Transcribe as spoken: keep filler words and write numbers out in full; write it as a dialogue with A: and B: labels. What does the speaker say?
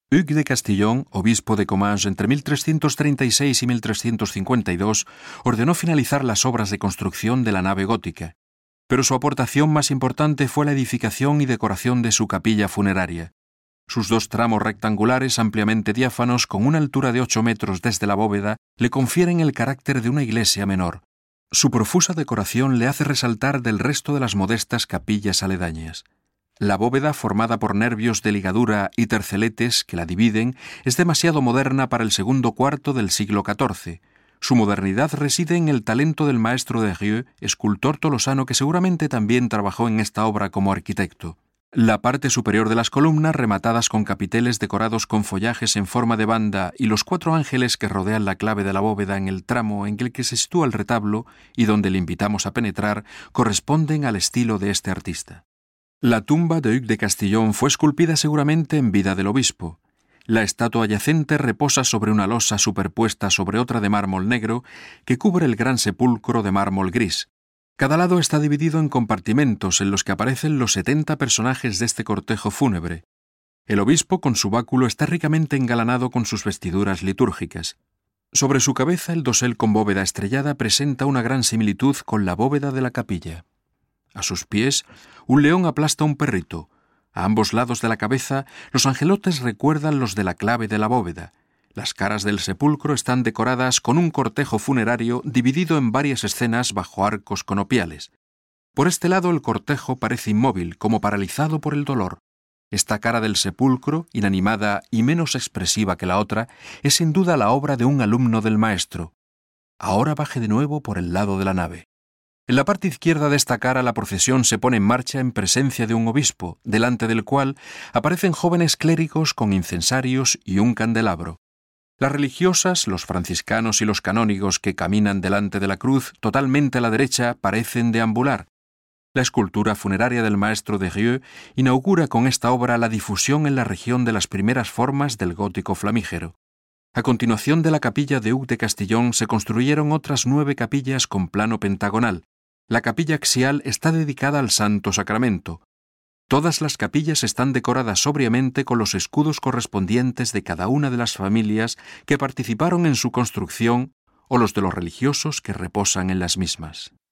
A: Hugues de Castillon, obispo de Comminges entre mil trescientos treinta y seis y mil trescientos cincuenta y dos, ordenó finalizar las obras de construcción de la nave gótica, pero su aportación más importante fue la edificación y decoración de su capilla funeraria. Sus dos tramos rectangulares ampliamente diáfanos, con una altura de ocho metros desde la bóveda, le confieren el carácter de una iglesia menor. Su profusa decoración le hace resaltar del resto de las modestas capillas aledañas. La bóveda, formada por nervios de ligadura y terceletes que la dividen, es demasiado moderna para el segundo cuarto del siglo catorce. Su modernidad reside en el talento del maestro de Rieux, escultor tolosano que seguramente también trabajó en esta obra como arquitecto. La parte superior de las columnas, rematadas con capiteles decorados con follajes en forma de banda, y los cuatro ángeles que rodean la clave de la bóveda en el tramo en el que se sitúa el retablo y donde le invitamos a penetrar, corresponden al estilo de este artista. La tumba de Hugues de Castillon fue esculpida seguramente en vida del obispo. La estatua yacente reposa sobre una losa superpuesta sobre otra de mármol negro que cubre el gran sepulcro de mármol gris. Cada lado está dividido en compartimentos en los que aparecen los setenta personajes de este cortejo fúnebre. El obispo, con su báculo, está ricamente engalanado con sus vestiduras litúrgicas. Sobre su cabeza, el dosel con bóveda estrellada presenta una gran similitud con la bóveda de la capilla. A sus pies, un león aplasta a un perrito. A ambos lados de la cabeza, los angelotes recuerdan los de la clave de la bóveda. Las caras del sepulcro están decoradas con un cortejo funerario dividido en varias escenas bajo arcos conopiales. Por este lado, el cortejo parece inmóvil, como paralizado por el dolor. Esta cara del sepulcro, inanimada y menos expresiva que la otra, es sin duda la obra de un alumno del maestro. Ahora baje de nuevo por el lado de la nave. En la parte izquierda de esta cara la procesión se pone en marcha en presencia de un obispo, delante del cual aparecen jóvenes clérigos con incensarios y un candelabro. Las religiosas, los franciscanos y los canónigos que caminan delante de la cruz, totalmente a la derecha, parecen deambular. La escultura funeraria del maestro de Rieux inaugura con esta obra la difusión en la región de las primeras formas del gótico flamígero. A continuación de la capilla de Hugues de Castillon se construyeron otras nueve capillas con plano pentagonal. La capilla axial está dedicada al Santo Sacramento. Todas las capillas están decoradas sobriamente con los escudos correspondientes de cada una de las familias que participaron en su construcción o los de los religiosos que reposan en las mismas.